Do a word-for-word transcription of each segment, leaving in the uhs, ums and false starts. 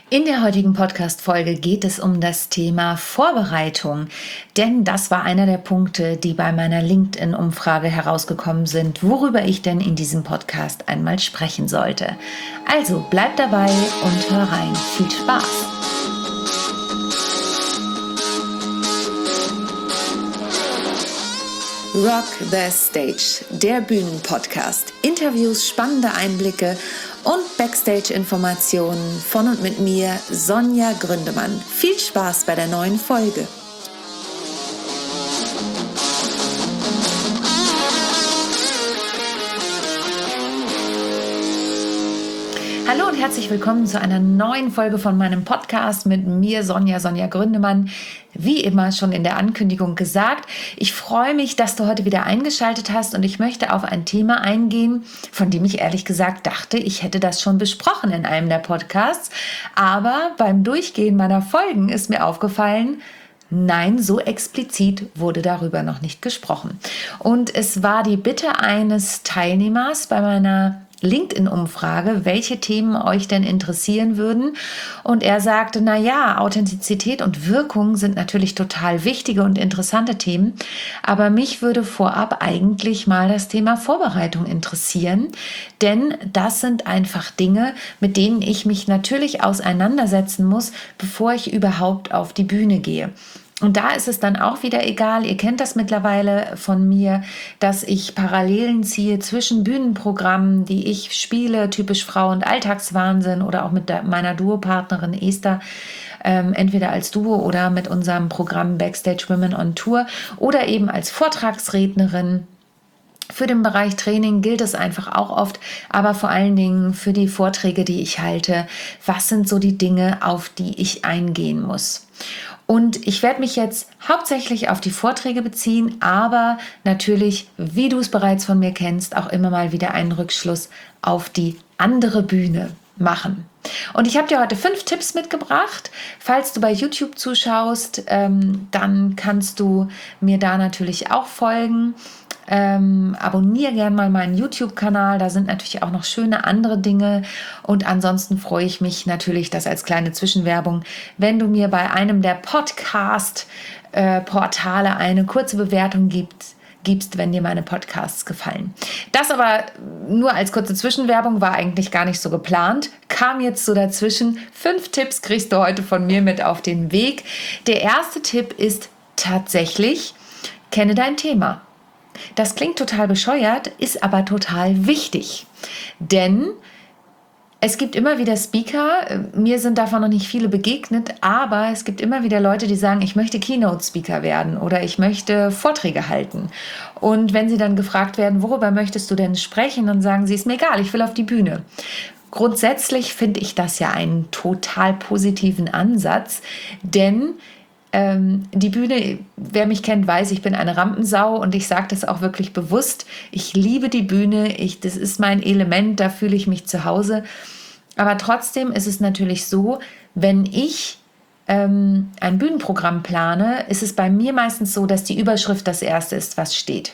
In der heutigen Podcast-Folge geht es um das Thema Vorbereitung, denn das war einer der Punkte, die bei meiner LinkedIn-Umfrage herausgekommen sind, worüber ich denn in diesem Podcast einmal sprechen sollte. Also bleib dabei und hör rein. Viel Spaß! Rock the Stage, der Bühnenpodcast. Interviews, spannende Einblicke und Backstage-Informationen von und mit mir, Sonja Gründemann. Viel Spaß bei der neuen Folge. Hallo und herzlich willkommen zu einer neuen Folge von meinem Podcast mit mir, Sonja, Sonja Gründemann. Wie immer schon in der Ankündigung gesagt, ich freue mich, dass du heute wieder eingeschaltet hast und ich möchte auf ein Thema eingehen, von dem ich ehrlich gesagt dachte, ich hätte das schon besprochen in einem der Podcasts. Aber beim Durchgehen meiner Folgen ist mir aufgefallen, nein, so explizit wurde darüber noch nicht gesprochen. Und es war die Bitte eines Teilnehmers bei meiner LinkedIn-Umfrage, welche Themen euch denn interessieren würden. Und er sagte, na ja, Authentizität und Wirkung sind natürlich total wichtige und interessante Themen. Aber mich würde vorab eigentlich mal das Thema Vorbereitung interessieren. Denn das sind einfach Dinge, mit denen ich mich natürlich auseinandersetzen muss, bevor ich überhaupt auf die Bühne gehe. Und da ist es dann auch wieder egal, ihr kennt das mittlerweile von mir, dass ich Parallelen ziehe zwischen Bühnenprogrammen, die ich spiele, typisch Frau- und Alltagswahnsinn oder auch mit der, meiner Duopartnerin Esther, ähm, entweder als Duo oder mit unserem Programm Backstage Women on Tour oder eben als Vortragsrednerin. Für den Bereich Training gilt es einfach auch oft, aber vor allen Dingen für die Vorträge, die ich halte. Was sind so die Dinge, auf die ich eingehen muss? Und ich werde mich jetzt hauptsächlich auf die Vorträge beziehen, aber natürlich, wie du es bereits von mir kennst, auch immer mal wieder einen Rückschluss auf die andere Bühne machen. Und ich habe dir heute fünf Tipps mitgebracht. Falls du bei YouTube zuschaust, ähm, dann kannst du mir da natürlich auch folgen. Ähm, abonniere gerne mal meinen YouTube-Kanal, da sind natürlich auch noch schöne andere Dinge und ansonsten freue ich mich natürlich, das als kleine Zwischenwerbung, wenn du mir bei einem der Podcast-Portale eine kurze Bewertung gibst, gibst, wenn dir meine Podcasts gefallen. Das aber nur als kurze Zwischenwerbung, war eigentlich gar nicht so geplant, kam jetzt so dazwischen. Fünf Tipps kriegst du heute von mir mit auf den Weg. Der erste Tipp ist tatsächlich, kenne dein Thema. Das klingt total bescheuert, ist aber total wichtig, denn es gibt immer wieder Speaker, mir sind davon noch nicht viele begegnet, aber es gibt immer wieder Leute, die sagen, ich möchte Keynote-Speaker werden oder ich möchte Vorträge halten. Und wenn sie dann gefragt werden, worüber möchtest du denn sprechen, dann sagen sie, ist mir egal, ich will auf die Bühne. Grundsätzlich finde ich das ja einen total positiven Ansatz, denn Ähm, die Bühne, wer mich kennt, weiß, ich bin eine Rampensau und ich sage das auch wirklich bewusst. Ich liebe die Bühne, ich, das ist mein Element, da fühle ich mich zu Hause. Aber trotzdem ist es natürlich so, wenn ich ähm, ein Bühnenprogramm plane, ist es bei mir meistens so, dass die Überschrift das Erste ist, was steht.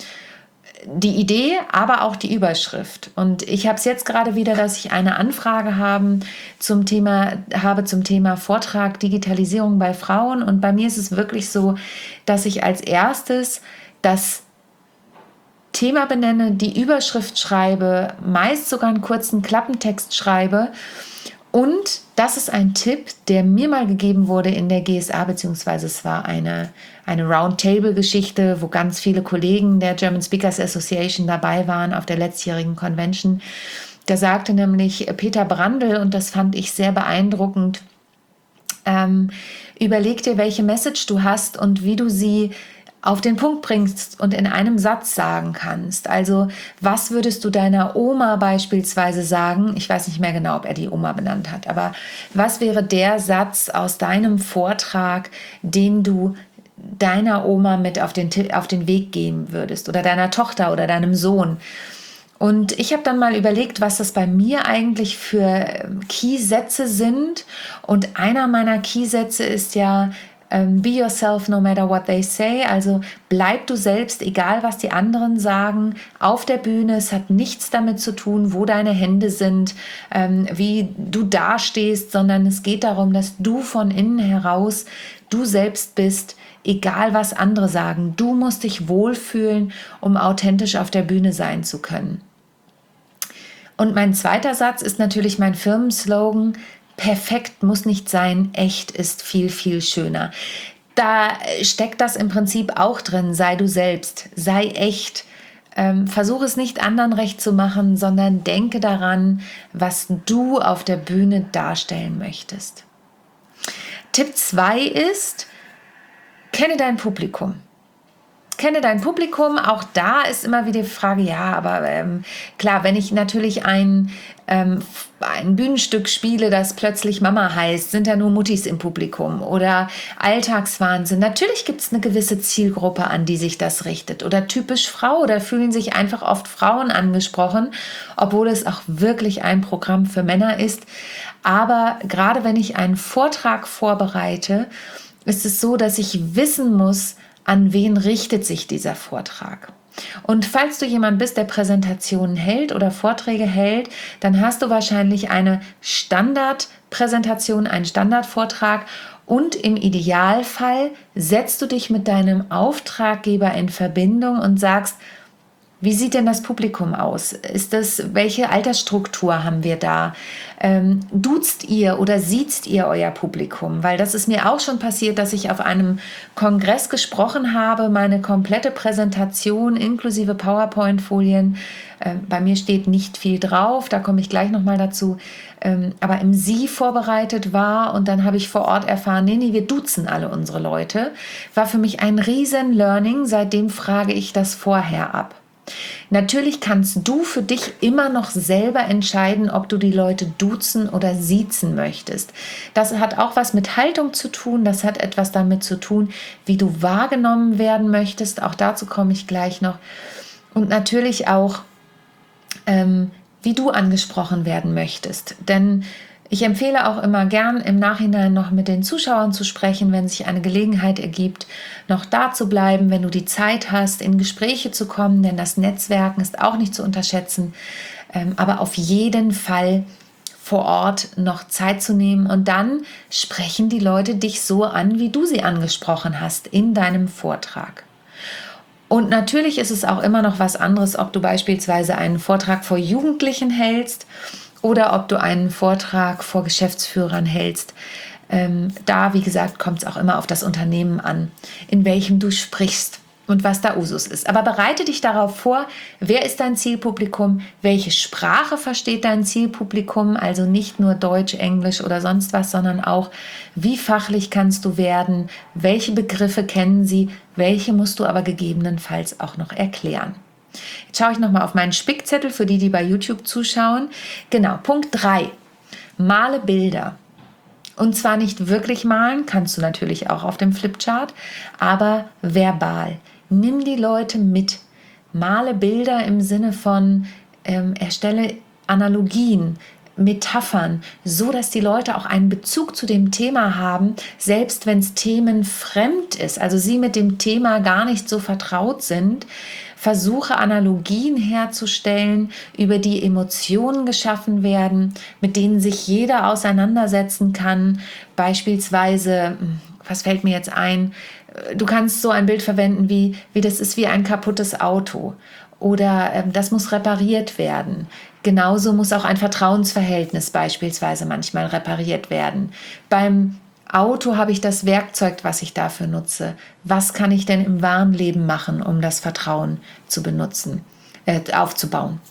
Die Idee, aber auch die Überschrift. Und ich habe es jetzt gerade wieder, dass ich eine Anfrage haben zum Thema, habe zum Thema Vortrag Digitalisierung bei Frauen. Und bei mir ist es wirklich so, dass ich als erstes das Thema benenne, die Überschrift schreibe, meist sogar einen kurzen Klappentext schreibe. Und das ist ein Tipp, der mir mal gegeben wurde in der G S A, beziehungsweise es war eine, eine Roundtable-Geschichte, wo ganz viele Kollegen der German Speakers Association dabei waren auf der letztjährigen Convention. Da sagte nämlich Peter Brandl, und das fand ich sehr beeindruckend, ähm, überleg dir, welche Message du hast und wie du sie auf den Punkt bringst und in einem Satz sagen kannst. Also was würdest du deiner Oma beispielsweise sagen? Ich weiß nicht mehr genau, ob er die Oma benannt hat, aber was wäre der Satz aus deinem Vortrag, den du deiner Oma mit auf den, auf den Weg geben würdest oder deiner Tochter oder deinem Sohn? Und ich habe dann mal überlegt, was das bei mir eigentlich für Keysätze sind. Und einer meiner Keysätze ist ja, ähm, be yourself no matter what they say, also bleib du selbst, egal was die anderen sagen, auf der Bühne. Es hat nichts damit zu tun, wo deine Hände sind, ähm, wie du dastehst, sondern es geht darum, dass du von innen heraus du selbst bist, egal was andere sagen. Du musst dich wohlfühlen, um authentisch auf der Bühne sein zu können. Und mein zweiter Satz ist natürlich mein Firmenslogan: Perfekt muss nicht sein, echt ist viel, viel schöner. Da steckt das im Prinzip auch drin: Sei du selbst, sei echt. Ähm, versuche es nicht anderen recht zu machen, sondern denke daran, was du auf der Bühne darstellen möchtest. Tipp zwei ist: Kenne dein Publikum. Kenne dein Publikum. Auch da ist immer wieder die Frage, ja, aber ähm, klar, wenn ich natürlich ein, ähm, ein Bühnenstück spiele, das plötzlich Mama heißt, sind da nur Muttis im Publikum oder Alltagswahnsinn. Natürlich gibt es eine gewisse Zielgruppe, an die sich das richtet. Oder typisch Frau, da fühlen sich einfach oft Frauen angesprochen, obwohl es auch wirklich ein Programm für Männer ist. Aber gerade wenn ich einen Vortrag vorbereite, ist es so, dass ich wissen muss, an wen richtet sich dieser Vortrag. Und falls du jemand bist, der Präsentationen hält oder Vorträge hält, dann hast du wahrscheinlich eine Standardpräsentation, einen Standardvortrag, und im Idealfall setzt du dich mit deinem Auftraggeber in Verbindung und sagst: Wie sieht denn das Publikum aus? Ist das, welche Altersstruktur haben wir da? Ähm, duzt ihr oder siezt ihr euer Publikum? Weil das ist mir auch schon passiert, dass ich auf einem Kongress gesprochen habe, meine komplette Präsentation inklusive PowerPoint-Folien. Äh, bei mir steht nicht viel drauf, da komme ich gleich nochmal dazu. Ähm, aber im Sie vorbereitet war, und dann habe ich vor Ort erfahren, nee, nee, wir duzen alle unsere Leute. War für mich ein riesen Learning, seitdem frage ich das vorher ab. Natürlich kannst du für dich immer noch selber entscheiden, ob du die Leute duzen oder siezen möchtest. Das hat auch was mit Haltung zu tun, das hat etwas damit zu tun, wie du wahrgenommen werden möchtest. Auch dazu komme ich gleich noch. Und natürlich auch, ähm, wie du angesprochen werden möchtest. Denn ich empfehle auch immer gern, im Nachhinein noch mit den Zuschauern zu sprechen, wenn sich eine Gelegenheit ergibt, noch da zu bleiben, wenn du die Zeit hast, in Gespräche zu kommen, denn das Netzwerken ist auch nicht zu unterschätzen, ähm, aber auf jeden Fall vor Ort noch Zeit zu nehmen, und dann sprechen die Leute dich so an, wie du sie angesprochen hast in deinem Vortrag. Und natürlich ist es auch immer noch was anderes, ob du beispielsweise einen Vortrag vor Jugendlichen hältst oder ob du einen Vortrag vor Geschäftsführern hältst. Ähm, da, wie gesagt, kommt es auch immer auf das Unternehmen an, in welchem du sprichst und was da Usus ist. Aber bereite dich darauf vor: Wer ist dein Zielpublikum? Welche Sprache versteht dein Zielpublikum? Also nicht nur Deutsch, Englisch oder sonst was, sondern auch, wie fachlich kannst du werden? Welche Begriffe kennen sie? Welche musst du aber gegebenenfalls auch noch erklären? Jetzt schaue ich nochmal auf meinen Spickzettel für die, die bei YouTube zuschauen. Genau, Punkt drei. Male Bilder. Und zwar nicht wirklich malen, kannst du natürlich auch auf dem Flipchart, aber verbal. Nimm die Leute mit. Male Bilder im Sinne von, ähm, erstelle Analogien, Metaphern, so dass die Leute auch einen Bezug zu dem Thema haben, selbst wenn es themenfremd ist, also sie mit dem Thema gar nicht so vertraut sind. Versuche Analogien herzustellen, über die Emotionen geschaffen werden, mit denen sich jeder auseinandersetzen kann. Beispielsweise, was fällt mir jetzt ein? Du kannst so ein Bild verwenden wie, wie das ist wie ein kaputtes Auto oder äh, das muss repariert werden. Genauso muss auch ein Vertrauensverhältnis beispielsweise manchmal repariert werden. Beim Auto habe ich das Werkzeug, was ich dafür nutze. Was kann ich denn im wahren Leben machen, um das Vertrauen zu benutzen, äh, aufzubauen?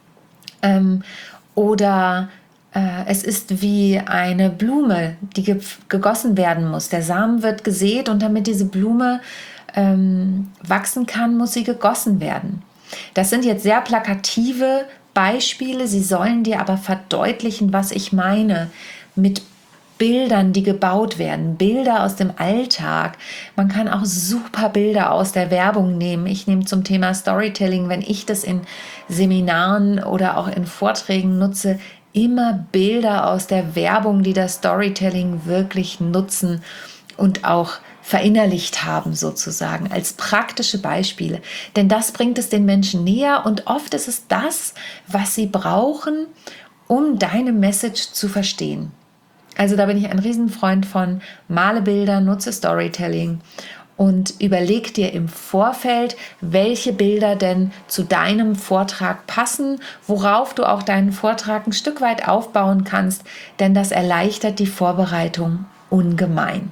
Ähm, oder äh, es ist wie eine Blume, die ge- gegossen werden muss. Der Samen wird gesät, und damit diese Blume ähm, wachsen kann, muss sie gegossen werden. Das sind jetzt sehr plakative Beispiele, sie sollen dir aber verdeutlichen, was ich meine mit Bildern, die gebaut werden, Bilder aus dem Alltag. Man kann auch super Bilder aus der Werbung nehmen. Ich nehme zum Thema Storytelling, wenn ich das in Seminaren oder auch in Vorträgen nutze, immer Bilder aus der Werbung, die das Storytelling wirklich nutzen und auch verinnerlicht haben sozusagen, als praktische Beispiele. Denn das bringt es den Menschen näher und oft ist es das, was sie brauchen, um deine Message zu verstehen. Also da bin ich ein Riesenfreund von: Male Bilder, nutze Storytelling und überleg dir im Vorfeld, welche Bilder denn zu deinem Vortrag passen, worauf du auch deinen Vortrag ein Stück weit aufbauen kannst, denn das erleichtert die Vorbereitung ungemein.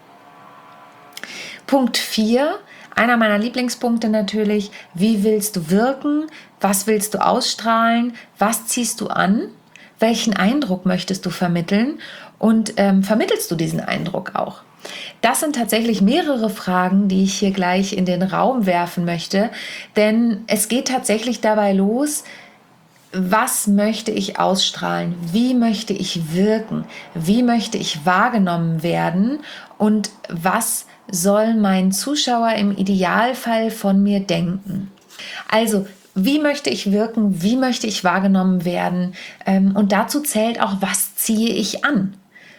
Punkt vier, einer meiner Lieblingspunkte natürlich: Wie willst du wirken? Was willst du ausstrahlen? Was ziehst du an? Welchen Eindruck möchtest du vermitteln? Und ähm, vermittelst du diesen Eindruck auch? Das sind tatsächlich mehrere Fragen, die ich hier gleich in den Raum werfen möchte, denn es geht tatsächlich dabei los: Was möchte ich ausstrahlen? Wie möchte ich wirken? Wie möchte ich wahrgenommen werden? Und was soll mein Zuschauer im Idealfall von mir denken? Also, wie möchte ich wirken? Wie möchte ich wahrgenommen werden? Und dazu zählt auch: Was ziehe ich an?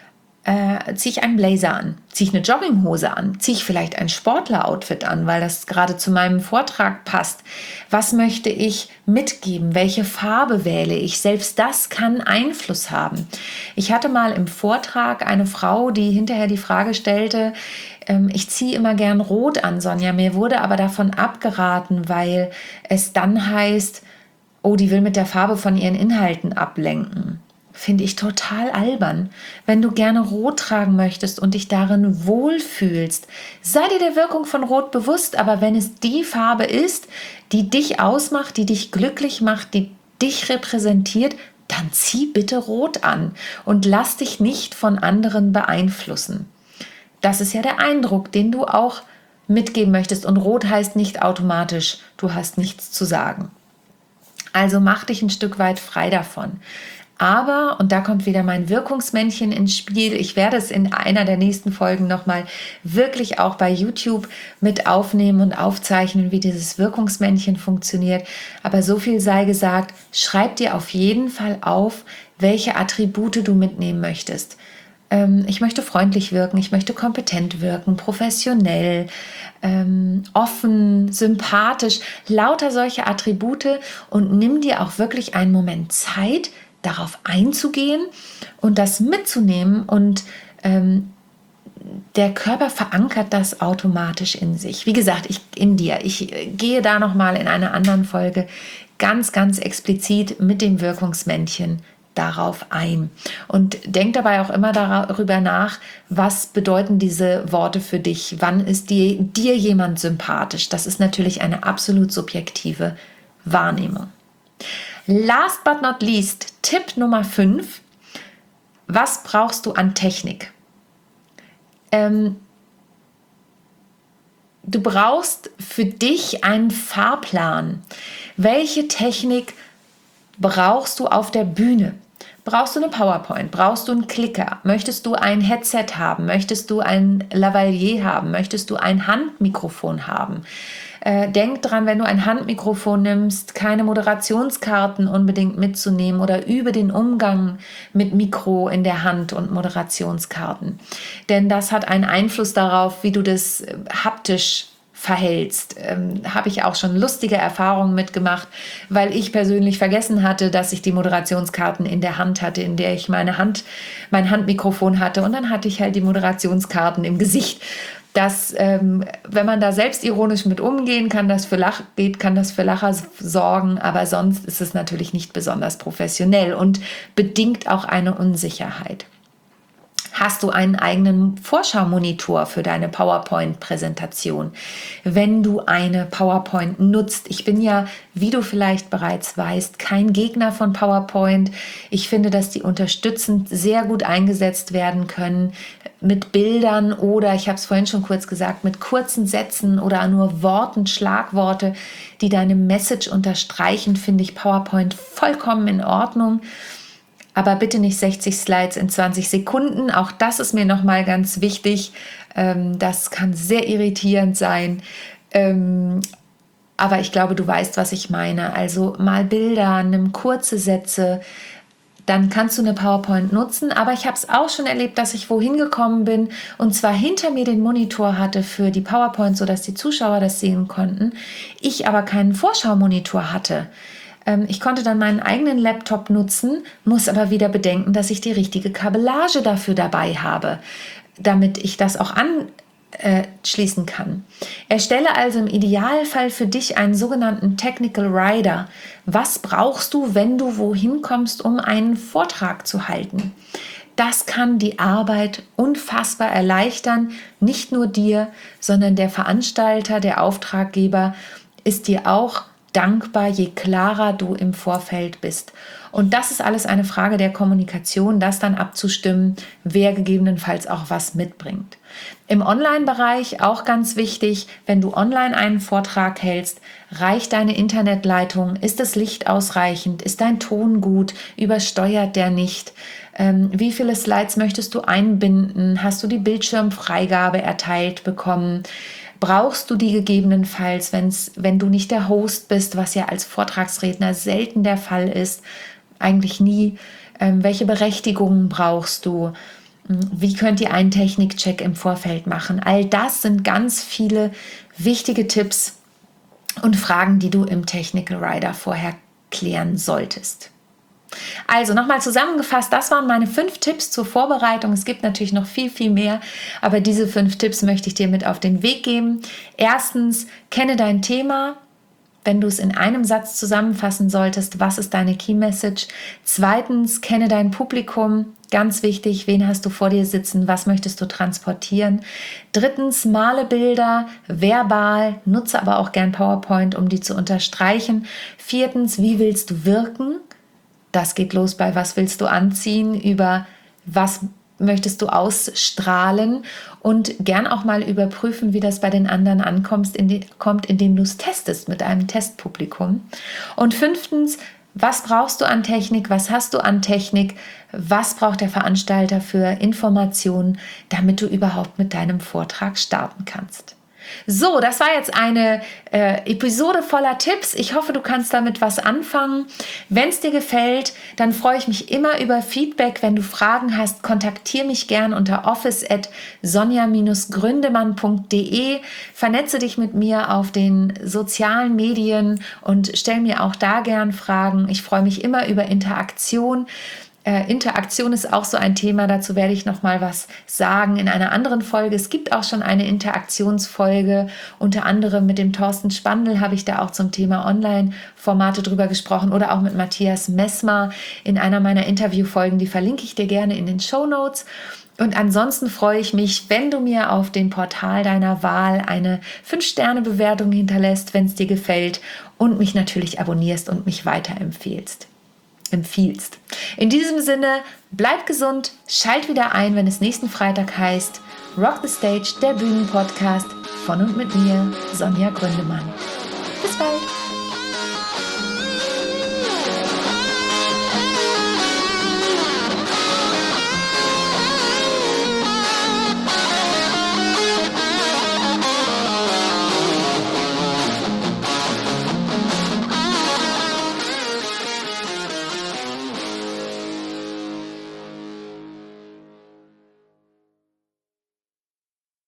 Äh, ziehe ich einen Blazer an? Ziehe ich eine Jogginghose an? Ziehe ich vielleicht ein Sportler-Outfit an, weil das gerade zu meinem Vortrag passt? Was möchte ich mitgeben? Welche Farbe wähle ich? Selbst das kann Einfluss haben. Ich hatte mal im Vortrag eine Frau, die hinterher die Frage stellte: ähm, Ich ziehe immer gern rot an, Sonja. Mir wurde aber davon abgeraten, weil es dann heißt, oh, die will mit der Farbe von ihren Inhalten ablenken. Finde ich total albern. Wenn du gerne Rot tragen möchtest und dich darin wohlfühlst, sei dir der Wirkung von Rot bewusst, aber wenn es die Farbe ist, die dich ausmacht, die dich glücklich macht, die dich repräsentiert, dann zieh bitte Rot an und lass dich nicht von anderen beeinflussen. Das ist ja der Eindruck, den du auch mitgeben möchtest, und Rot heißt nicht automatisch, du hast nichts zu sagen. Also mach dich ein Stück weit frei davon. Aber, und da kommt wieder mein Wirkungsmännchen ins Spiel, ich werde es in einer der nächsten Folgen nochmal wirklich auch bei YouTube mit aufnehmen und aufzeichnen, wie dieses Wirkungsmännchen funktioniert. Aber so viel sei gesagt: Schreib dir auf jeden Fall auf, welche Attribute du mitnehmen möchtest. Ähm, ich möchte freundlich wirken, ich möchte kompetent wirken, professionell, ähm, offen, sympathisch, lauter solche Attribute, und nimm dir auch wirklich einen Moment Zeit, darauf einzugehen und das mitzunehmen, und ähm, der Körper verankert das automatisch in sich. Wie gesagt, ich in dir. Ich äh, gehe da nochmal in einer anderen Folge ganz, ganz explizit mit dem Wirkungsmännchen darauf ein. Und denk dabei auch immer darüber nach: Was bedeuten diese Worte für dich? Wann ist dir, dir jemand sympathisch? Das ist natürlich eine absolut subjektive Wahrnehmung. Last but not least, Tipp Nummer fünf. Was brauchst du an Technik? Ähm, du brauchst für dich einen Fahrplan. Welche Technik brauchst du auf der Bühne? Brauchst du eine PowerPoint? Brauchst du einen Clicker? Möchtest du ein Headset haben? Möchtest du ein Lavalier haben? Möchtest du ein Handmikrofon haben? Äh, denk dran, wenn du ein Handmikrofon nimmst, keine Moderationskarten unbedingt mitzunehmen, oder übe den Umgang mit Mikro in der Hand und Moderationskarten. Denn das hat einen Einfluss darauf, wie du das äh, haptisch verhältst. Ähm, habe ich auch schon lustige Erfahrungen mitgemacht, weil ich persönlich vergessen hatte, dass ich die Moderationskarten in der Hand hatte, in der ich meine Hand, mein Handmikrofon hatte, und dann hatte ich halt die Moderationskarten im Gesicht. Das, ähm, wenn man da selbstironisch mit umgehen kann, das für Lach geht, kann das für Lacher sorgen, aber sonst ist es natürlich nicht besonders professionell und bedingt auch eine Unsicherheit. Hast du einen eigenen Vorschau-Monitor für deine PowerPoint-Präsentation? Wenn du eine PowerPoint nutzt, ich bin ja, wie du vielleicht bereits weißt, kein Gegner von PowerPoint. Ich finde, dass die unterstützend sehr gut eingesetzt werden können mit Bildern oder, ich habe es vorhin schon kurz gesagt, mit kurzen Sätzen oder nur Worten, Schlagworte, die deine Message unterstreichen, finde ich PowerPoint vollkommen in Ordnung. Aber bitte nicht sechzig Slides in zwanzig Sekunden. Auch das ist mir nochmal ganz wichtig. Das kann sehr irritierend sein. Aber ich glaube, du weißt, was ich meine. Also mal Bilder, nimm kurze Sätze, dann kannst du eine PowerPoint nutzen. Aber ich habe es auch schon erlebt, dass ich wohin gekommen bin und zwar hinter mir den Monitor hatte für die PowerPoint, sodass die Zuschauer das sehen konnten. Ich aber keinen Vorschau-Monitor hatte. Ähm, ich konnte dann meinen eigenen Laptop nutzen, muss aber wieder bedenken, dass ich die richtige Kabellage dafür dabei habe, damit ich das auch anschließen kann. Erstelle also im Idealfall für dich einen sogenannten Technical Rider. Was brauchst du, wenn du wohin kommst, um einen Vortrag zu halten? Das kann die Arbeit unfassbar erleichtern, nicht nur dir, sondern der Veranstalter, der Auftraggeber ist dir auch dankbar, je klarer du im Vorfeld bist. Und das ist alles eine Frage der Kommunikation, das dann abzustimmen, wer gegebenenfalls auch was mitbringt. Im Online-Bereich auch ganz wichtig, wenn du online einen Vortrag hältst, reicht deine Internetleitung, ist das Licht ausreichend, ist dein Ton gut, übersteuert der nicht? Ähm, wie viele Slides möchtest du einbinden? Hast du die Bildschirmfreigabe erteilt bekommen? Brauchst du die gegebenenfalls, wenn's, wenn du nicht der Host bist, was ja als Vortragsredner selten der Fall ist, eigentlich nie. Ähm, welche Berechtigungen brauchst du? Wie könnt ihr einen Technikcheck im Vorfeld machen? All das sind ganz viele wichtige Tipps und Fragen, die du im Technical Rider vorher klären solltest. Also nochmal zusammengefasst, das waren meine fünf Tipps zur Vorbereitung. Es gibt natürlich noch viel, viel mehr, aber diese fünf Tipps möchte ich dir mit auf den Weg geben. Erstens, kenne dein Thema. Wenn du es in einem Satz zusammenfassen solltest, was ist deine Key Message? Zweitens, kenne dein Publikum. Ganz wichtig, wen hast du vor dir sitzen? Was möchtest du transportieren? Drittens, male Bilder, verbal, nutze aber auch gern PowerPoint, um die zu unterstreichen. Viertens, wie willst du wirken? Das geht los bei was willst du anziehen, über was möchtest du ausstrahlen und gern auch mal überprüfen, wie das bei den anderen ankommt, indem du es testest mit einem Testpublikum. Und fünftens, was brauchst du an Technik, was hast du an Technik, was braucht der Veranstalter für Informationen, damit du überhaupt mit deinem Vortrag starten kannst. So, das war jetzt eine äh, Episode voller Tipps. Ich hoffe, du kannst damit was anfangen. Wenn es dir gefällt, dann freue ich mich immer über Feedback. Wenn du Fragen hast, kontaktiere mich gern unter office at sonja gründemann punkt de. Vernetze dich mit mir auf den sozialen Medien und stell mir auch da gern Fragen. Ich freue mich immer über Interaktion. Äh, Interaktion ist auch so ein Thema, dazu werde ich noch mal was sagen in einer anderen Folge. Es gibt auch schon eine Interaktionsfolge, unter anderem mit dem Thorsten Spandl habe ich da auch zum Thema Online-Formate drüber gesprochen oder auch mit Matthias Messmer in einer meiner Interviewfolgen, die verlinke ich dir gerne in den Shownotes. Und ansonsten freue ich mich, wenn du mir auf dem Portal deiner Wahl eine fünf Sterne Bewertung hinterlässt, wenn es dir gefällt und mich natürlich abonnierst und mich weiterempfehlst. empfiehlst. In diesem Sinne, bleib gesund, schalt wieder ein, wenn es nächsten Freitag heißt Rock the Stage, der Bühnenpodcast von und mit mir, Sonja Gründemann. Bis bald!